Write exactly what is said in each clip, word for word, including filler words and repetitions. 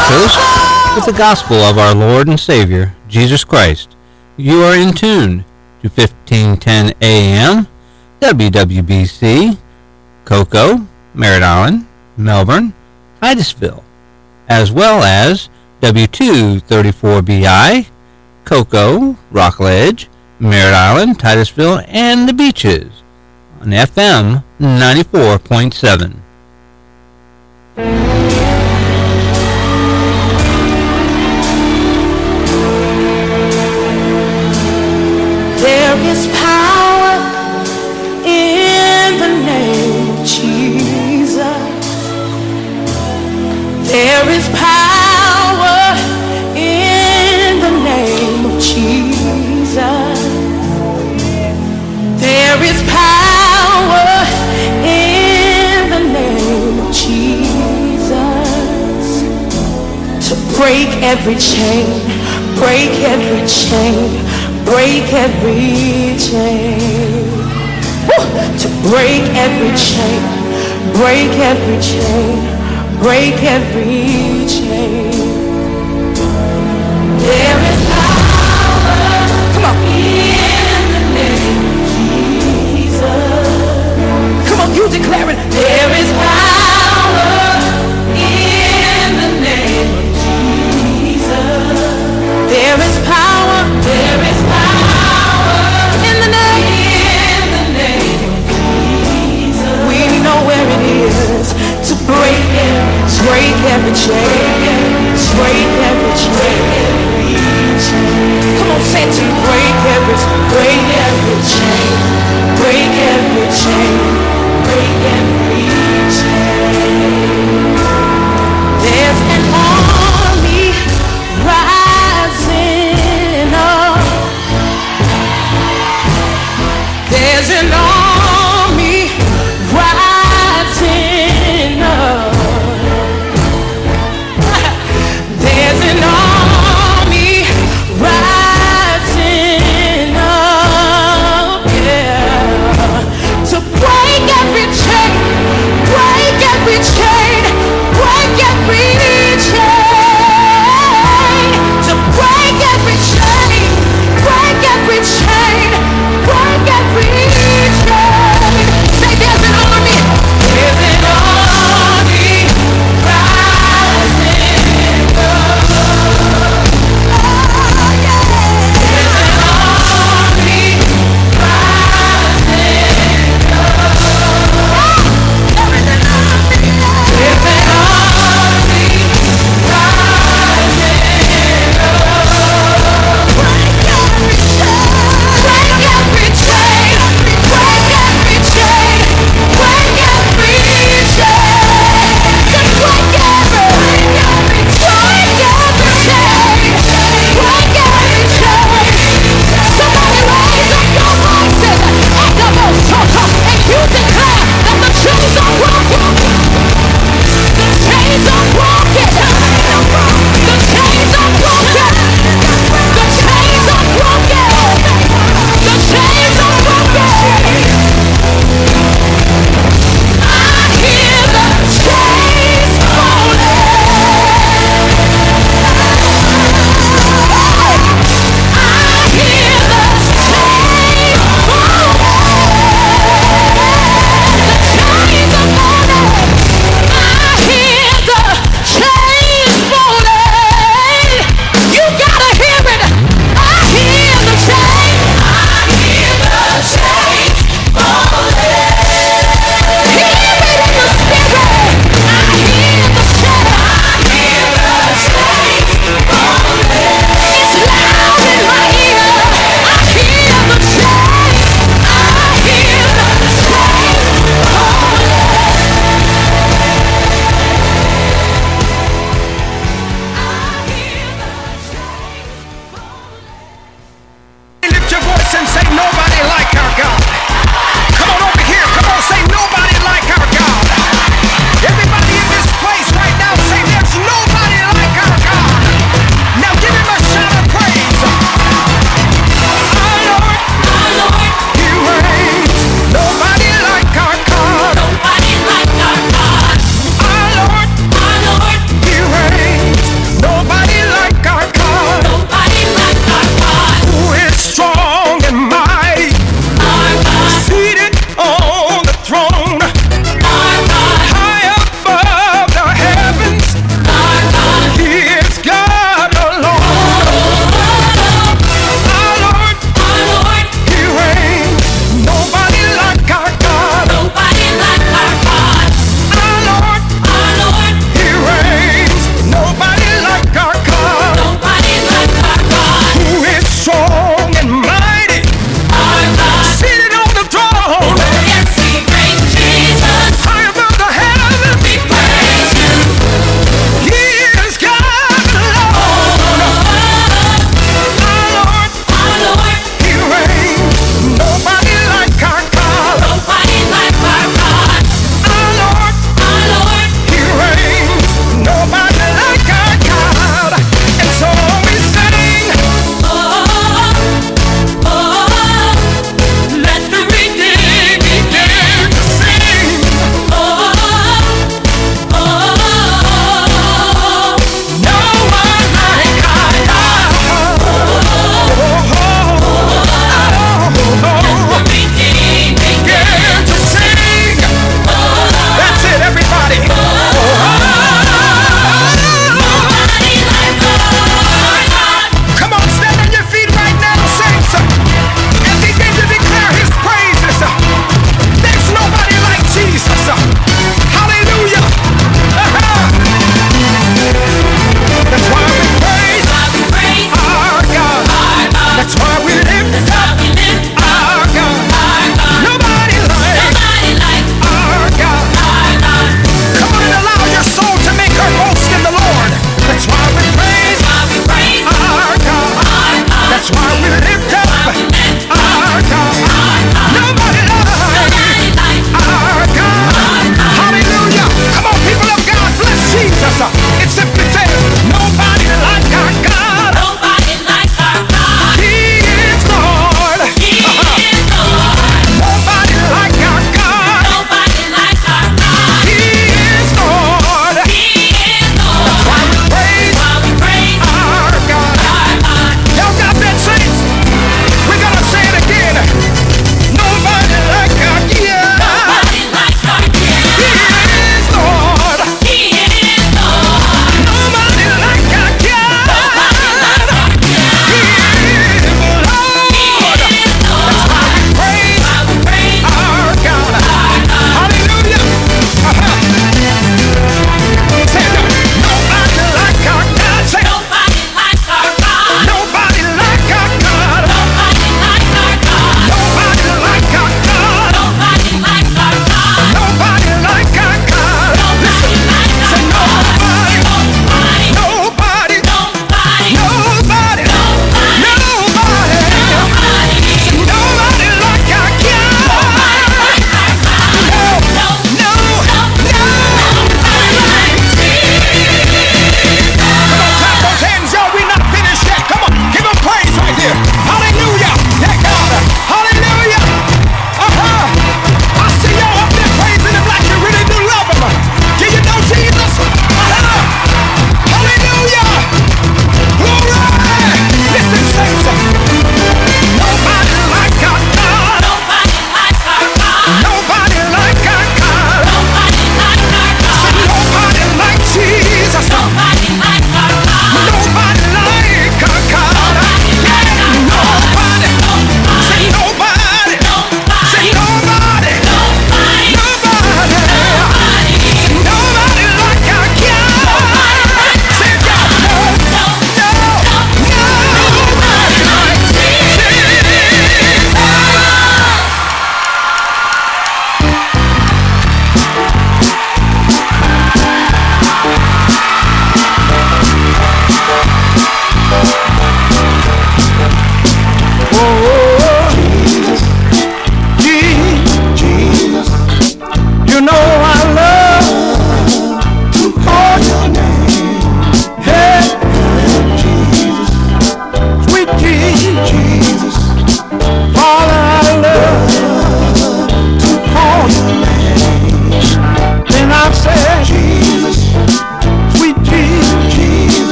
West Coast with the gospel of our Lord and Savior, Jesus Christ. You are in tune to fifteen ten A M, W W B C, Cocoa, Merritt Island, Melbourne, Titusville, as well as W two thirty-four B I, Cocoa, Rockledge, Merritt Island, Titusville, and the Beaches on F M ninety-four point seven. There is power in the name of Jesus. There is power in the name of Jesus. There is power in the name of Jesus to break every chain, break every chain. Break every chain. Woo! To break every chain, break every chain, break every chain. There is power, come on, in the name of Jesus. Come on, you declare it. There is power in the name of Jesus. There is power, there is power. To break every, break every chain, break every chain. Come on, say it to me. Break every, break every chain, break every chain, break every chain. There's an army rising up. There's an army rising up. There's an army rising up, yeah, to break every chain, break every chain.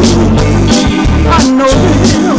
I know you.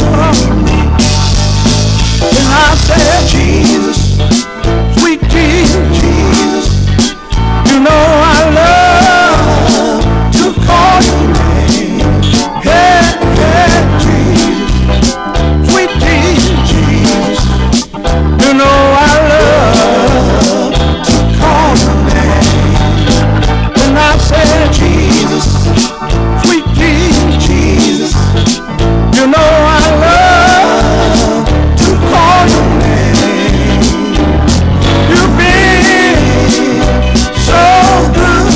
And I said, Jesus, sweet Jesus, Jesus, you know I love to call your name. Yeah, yeah, Jesus, sweet Jesus, Jesus, you know I love to call your name. And I said, Jesus, sweet Jesus, Jesus, you know I love to call your name. You've been so good.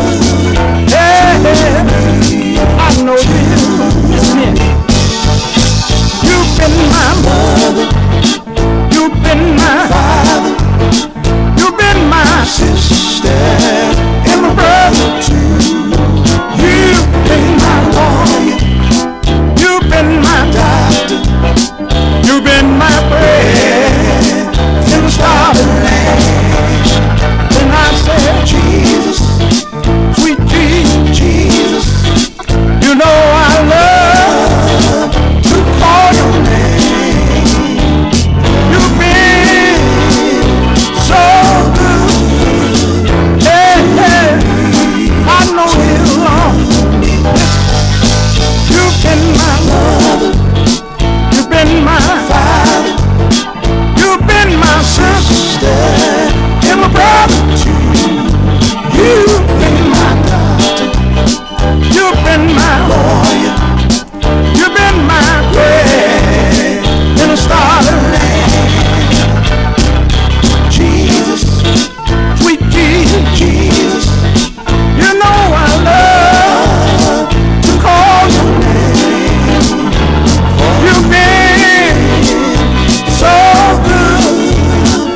Yeah, I know you. Listen here. You've been my mother. You've been my father. You've been my sister and my brother too. You've been my lawyer. You've been my doctor. You've been my bread in the starving land. And I said, Jesus, sweet Jesus, Jesus, you know I love to call your name. You've been so good. Yeah, yeah, I know you, Lord. You've been my mother. You've been my father. You've been my sister and my brother too. You've been my doctor. You've been my lawyer. You've been my bread in the starving land. Jesus, sweet Jesus, Jesus, you know I love to call your name. You've been so good.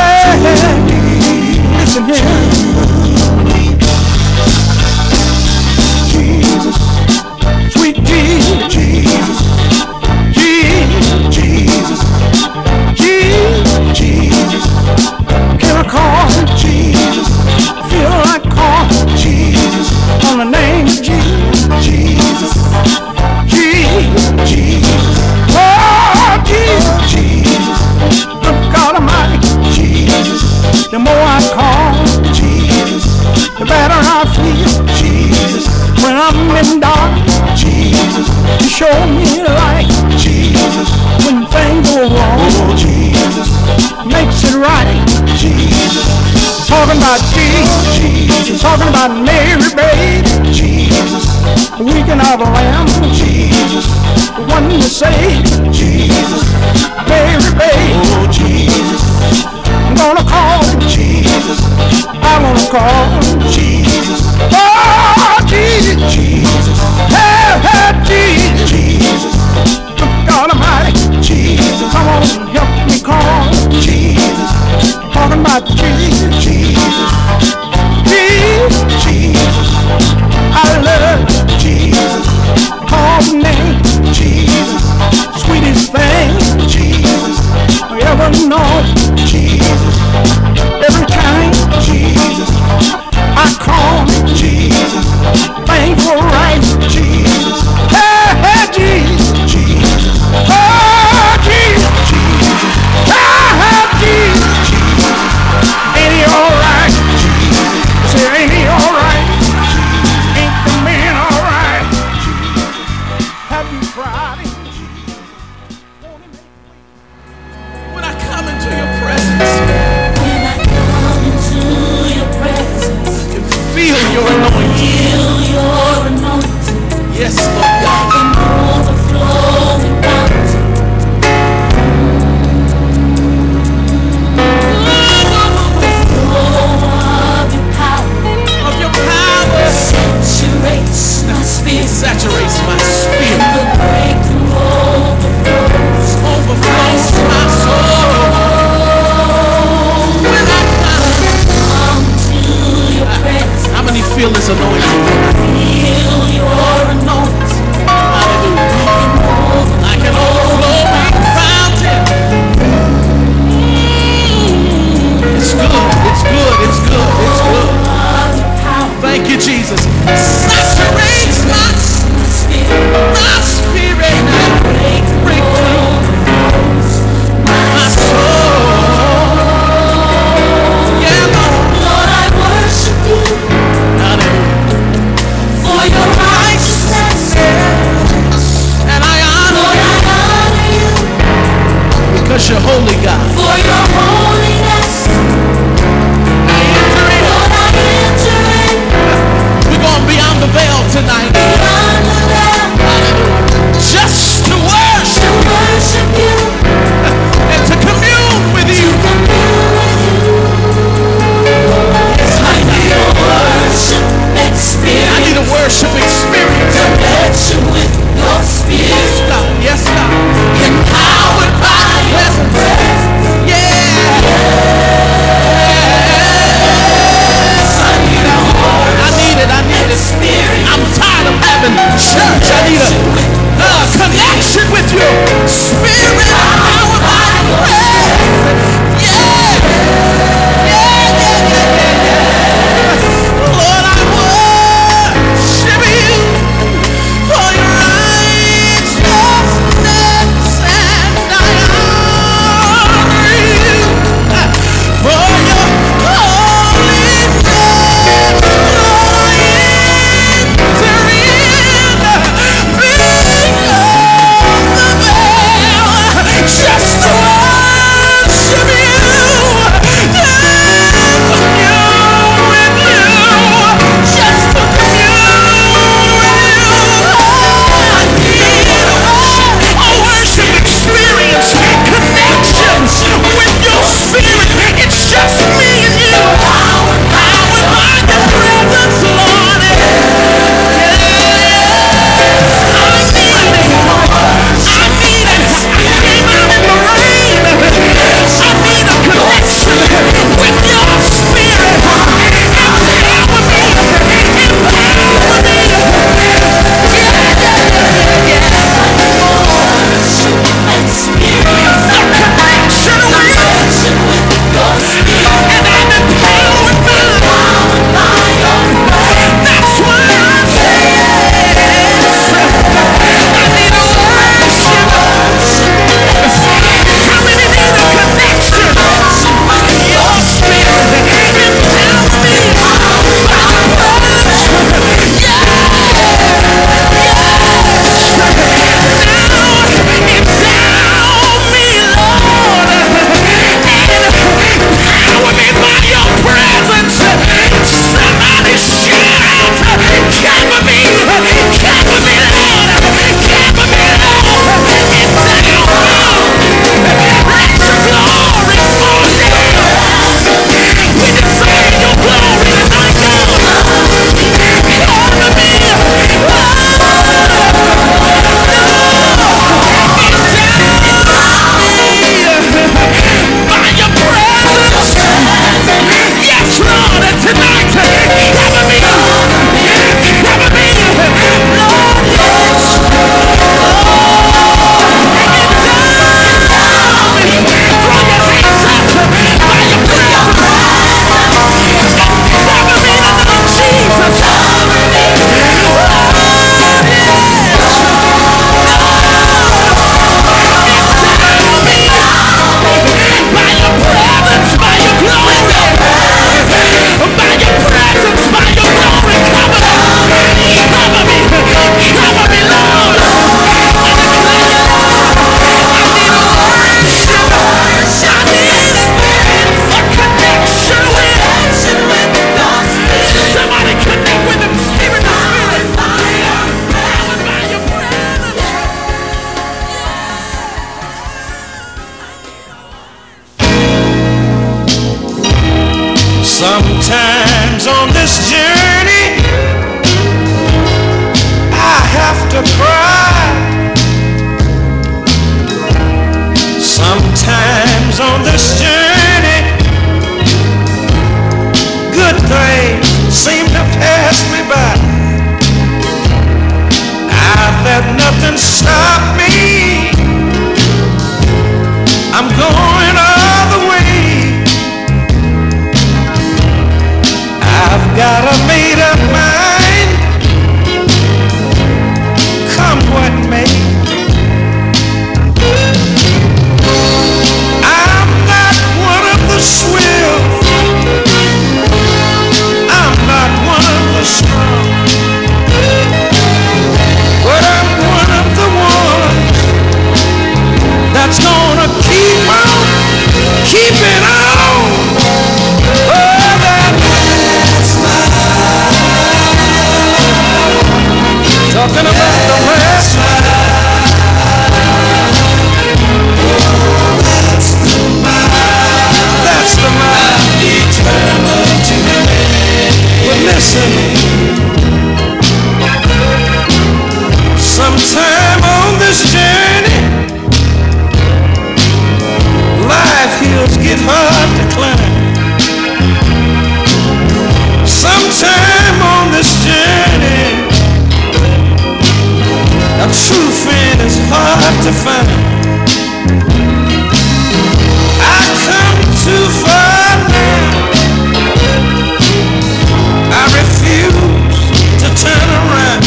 Hey, listen here. Jesus, sweet Jesus, Jesus, Jesus, Jesus, Jesus, Jesus. Can I call Jesus? Feel like calling Jesus on the name of Jesus, Jesus, Jesus, Jesus. Oh, Jesus, Jesus. Good God Almighty, Jesus. The more I call Jesus, the better I feel. Jesus, when I'm in dark, Jesus, you show me light. Jesus, when things go wrong, Jesus, makes it right. Jesus, talking about Jesus, Jesus, talking about Mary, baby. Jesus, the weekend of the Lamb. Jesus, the one you saved. Jesus, Mary, baby. Oh, Jesus, I'm gonna call him Jesus. I wanna call him Jesus. Oh, Jesus, Jesus. Hey, hey, Jesus, Jesus. God Almighty, Jesus. Come on, help me call Jesus. Talking about Jesus, Jesus, Jesus, Jesus. I love Jesus. Call the name Jesus. Sweetest thing Jesus I ever know. Jesus. Every time Jesus I call Jesus. Things were right. Jesus. Hey, hey, Jesus. Jesus. Oh, Jesus. Jesus. Hey, hey, Jesus. Jesus. Ain't he alright? Jesus. Say, ain't he alright? Ain't the man alright? Happy Friday. When I come into your presence, When I come into your presence, I can feel your anointing. feel your anointing Yes, Lord God. like an overflowing fountain. The flow of your power Of your power saturates my spirit. saturates my spirit. The break true friend is hard to find. I come too far now. I refuse to turn around.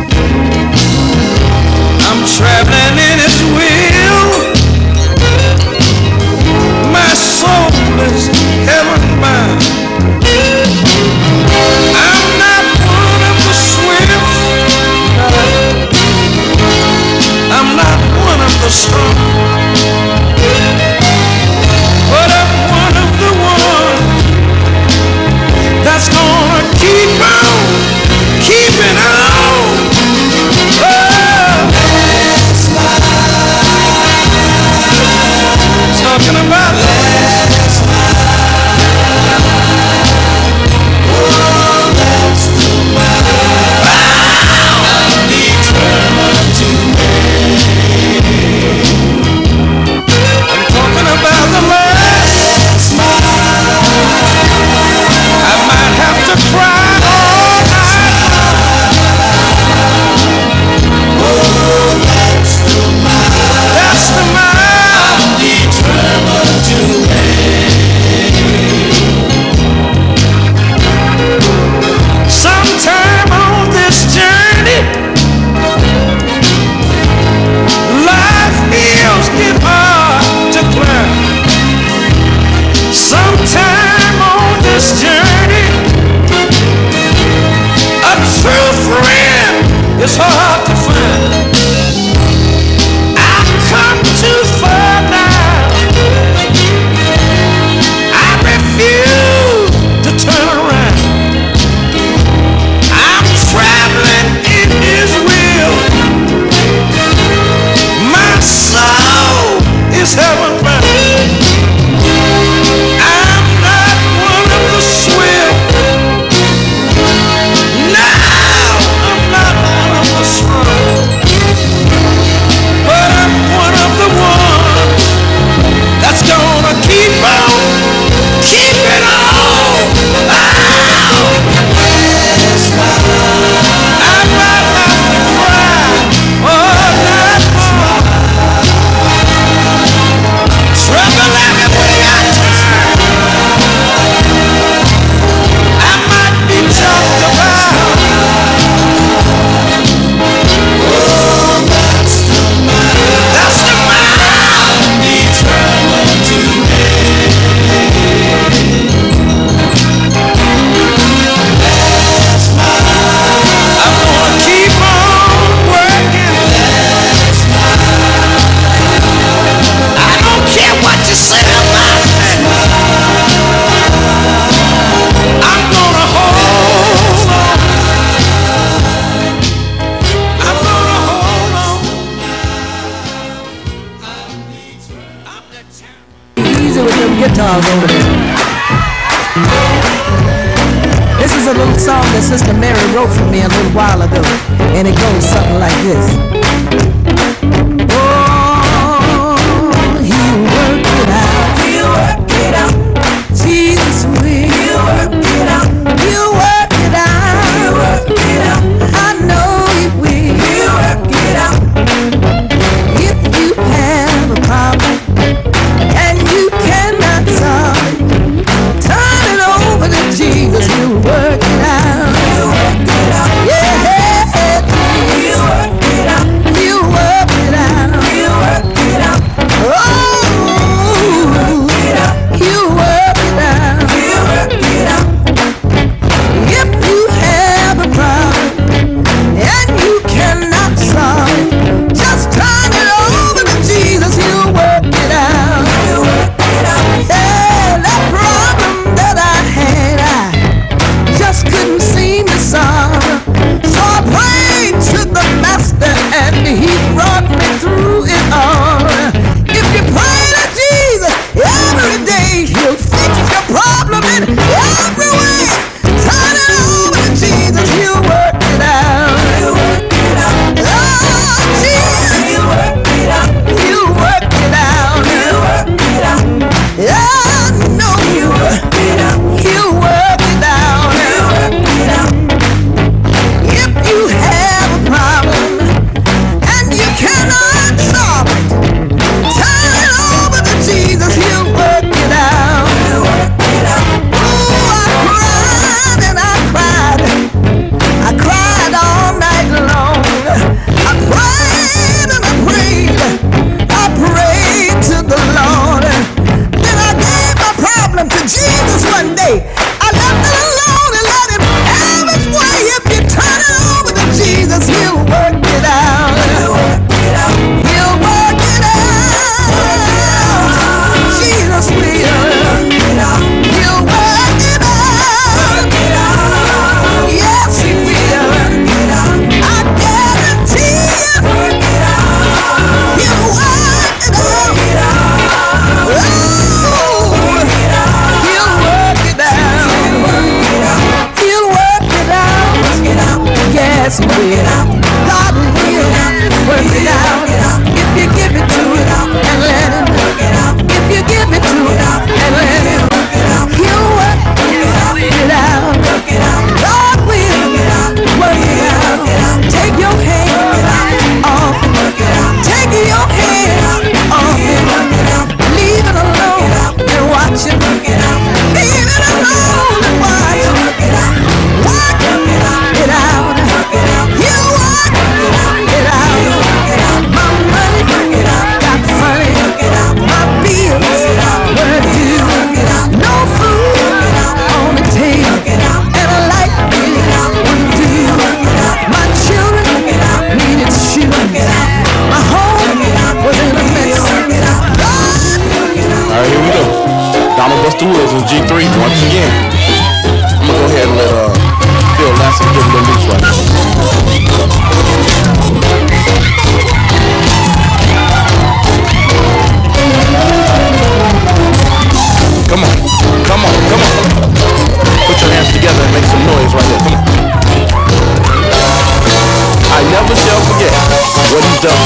I'm traveling in His will. My soul is heaven bound. I'm not one of the swift. I'm not one of the strong. But I'm one of the ones that's gonna keep on, keeping on. Oh, talking about last oh, that's the mile I'm determined to make. I'm talking about the last mile. I might have to cry all night. Oh, that's the mile. That's the mile I'm determined to make. Sometime on this journey, life hills get hard to climb. Sometime on this journey, a true friend is hard to find. I've come too far now. I refuse to turn around. I'm traveling in His will. My soul is heaven bound. I'm not one of the swift. No, I'm not one of the strong. But I'm one of the ones that's gonna keep on, keeping on. Oh, I might have to cry all night long. Trouble everywhere I turn. I might be talked about. Oh, that's the mile. That's the mile I'm determined to make. That's mile. I'm gonna keep on working. That's mile. I don't care what you say about me. I'm gonna hold on. I'm gonna hold on. I'm determined. Easy with them guitars over there. This is a little song that Sister Mary wrote for me a little while ago, and it goes something like this. Oh, He'll work it out. He'll work it out. Jesus will. He'll work it out. He'll work it out. He'll work it out. I know He will. He'll work it out. If you have a problem and you cannot solve it, turn it over to Jesus. He'll work it out. He'll work it out. Yeah, He'll work it out.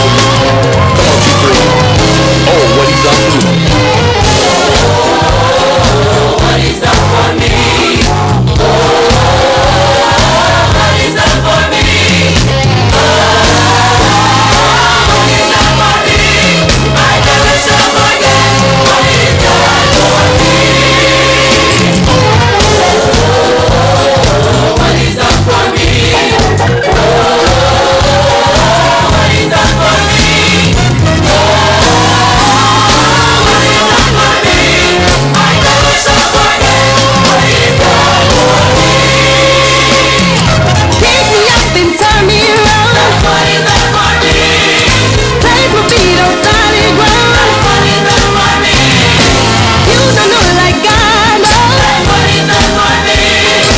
Come on, G three. Oh, what he done to them.